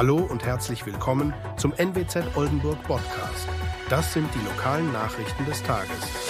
Hallo und herzlich willkommen zum NWZ Oldenburg Podcast. Das sind die lokalen Nachrichten des Tages.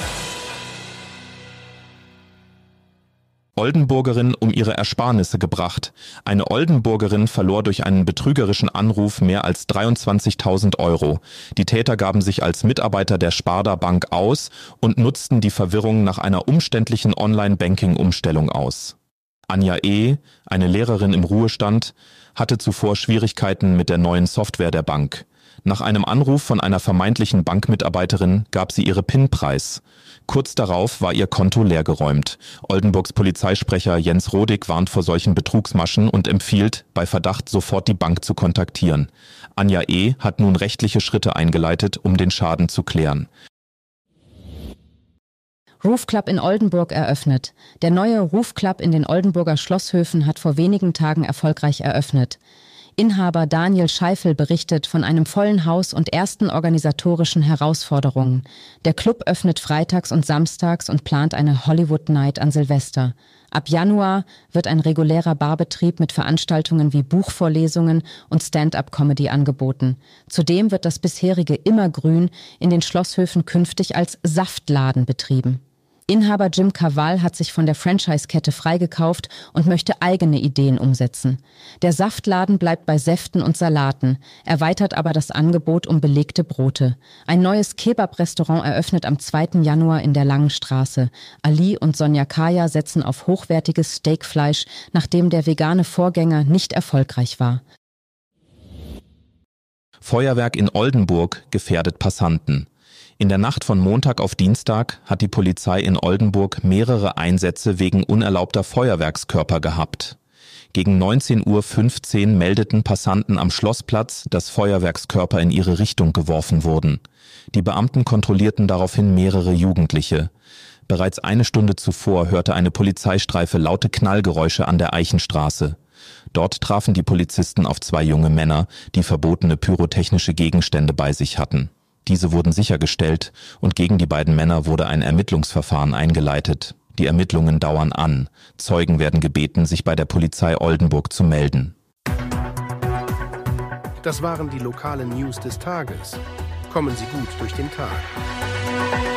Oldenburgerin um ihre Ersparnisse gebracht. Eine Oldenburgerin verlor durch einen betrügerischen Anruf mehr als 23.000 Euro. Die Täter gaben sich als Mitarbeiter der Sparda Bank aus und nutzten die Verwirrung nach einer umständlichen Online-Banking-Umstellung aus. Anja E., eine Lehrerin im Ruhestand, hatte zuvor Schwierigkeiten mit der neuen Software der Bank. Nach einem Anruf von einer vermeintlichen Bankmitarbeiterin gab sie ihre PIN preis. Kurz darauf war ihr Konto leergeräumt. Oldenburgs Polizeisprecher Jens Rodig warnt vor solchen Betrugsmaschen und empfiehlt, bei Verdacht sofort die Bank zu kontaktieren. Anja E. hat nun rechtliche Schritte eingeleitet, um den Schaden zu klären. Roof Club in Oldenburg eröffnet. Der neue Roof Club in den Oldenburger Schlosshöfen hat vor wenigen Tagen erfolgreich eröffnet. Inhaber Daniel Scheifel berichtet von einem vollen Haus und ersten organisatorischen Herausforderungen. Der Club öffnet freitags und samstags und plant eine Hollywood Night an Silvester. Ab Januar wird ein regulärer Barbetrieb mit Veranstaltungen wie Buchvorlesungen und Stand-up-Comedy angeboten. Zudem wird das bisherige Immergrün in den Schlosshöfen künftig als Saftladen betrieben. Inhaber Jim Cavall hat sich von der Franchise-Kette freigekauft und möchte eigene Ideen umsetzen. Der Saftladen bleibt bei Säften und Salaten, erweitert aber das Angebot um belegte Brote. Ein neues Kebab-Restaurant eröffnet am 2. Januar in der Langen Straße. Ali und Sonja Kaya setzen auf hochwertiges Steakfleisch, nachdem der vegane Vorgänger nicht erfolgreich war. Feuerwerk in Oldenburg gefährdet Passanten. In der Nacht von Montag auf Dienstag hat die Polizei in Oldenburg mehrere Einsätze wegen unerlaubter Feuerwerkskörper gehabt. Gegen 19:15 Uhr meldeten Passanten am Schlossplatz, dass Feuerwerkskörper in ihre Richtung geworfen wurden. Die Beamten kontrollierten daraufhin mehrere Jugendliche. Bereits eine Stunde zuvor hörte eine Polizeistreife laute Knallgeräusche an der Eichenstraße. Dort trafen die Polizisten auf 2 junge Männer, die verbotene pyrotechnische Gegenstände bei sich hatten. Diese wurden sichergestellt und gegen die beiden Männer wurde ein Ermittlungsverfahren eingeleitet. Die Ermittlungen dauern an. Zeugen werden gebeten, sich bei der Polizei Oldenburg zu melden. Das waren die lokalen News des Tages. Kommen Sie gut durch den Tag.